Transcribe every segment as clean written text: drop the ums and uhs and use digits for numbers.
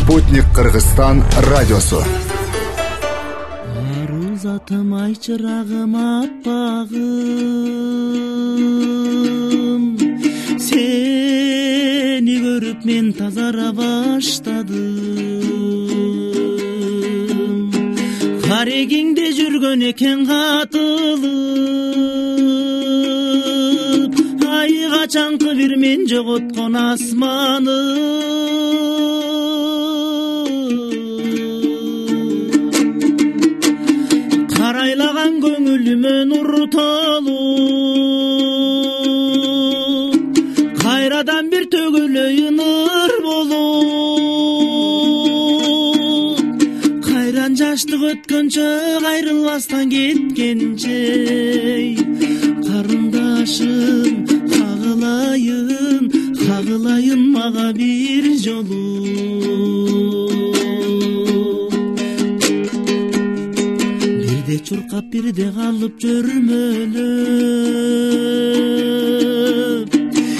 Спутник Кыргызстан радиосу. Арузатым ай чырагым аппагым, сени көрүп мен тазара баштадым. Карегиңде жүргөн экен катылып, ай качанкы бир мен жоготкон асманы. Карайлаган көңүлүмө нур толуп, кайрадан бир төгүлөйүн ыр болуп, кайран жаштык өткөнчө кайрылбастан кеткенче, карындашым кагылайын мага бир жолу. Чуркап бирде калып жөрмөлөп,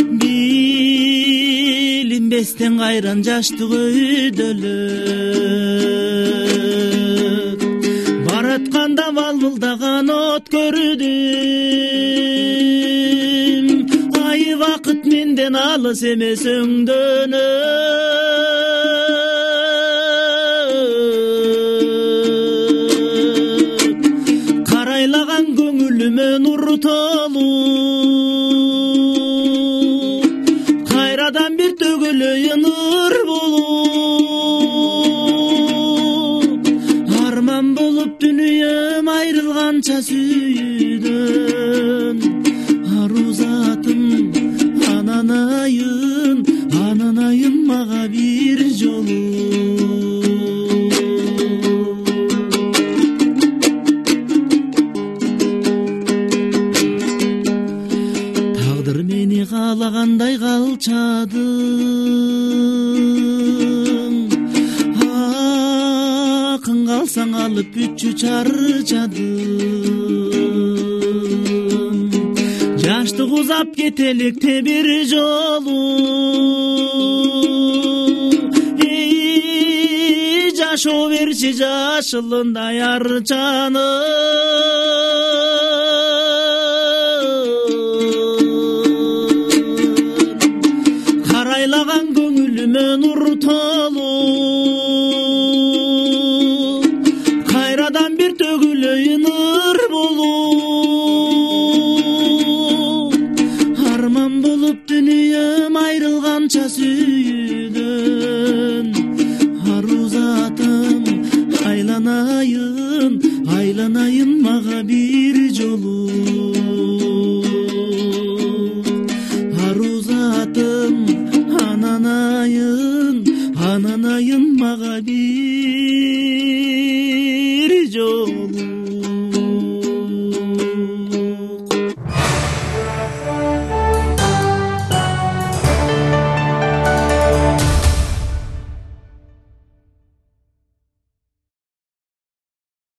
билинбестен кайран жаштык өйдөлөп, баратканда балбылдаган от көрдүм, ай вакыт менден алыс эмес өңдөнөп. Нур толуп, кайрадан бир төгүлөйүн ыр болуп, арман болуп дүнүйөм айрылганча сүйдөн. Арузатым ананайын мага бир жолу. Каалагандай калчадың, акын калсаң алып бүчү чарчадың. Жаштык узап кетеликте бир жолу, жашоо берчи жашылындай арчаны. Карайлаган көңүлүмө нур толуп, кайрадан бир төгүлөйүн ыр болуп, арман болуп дүнүйөм айрылганча сүйдөн. Арузатым айланайын мага бир жолу. Арузатым ананайын мага бир жолу.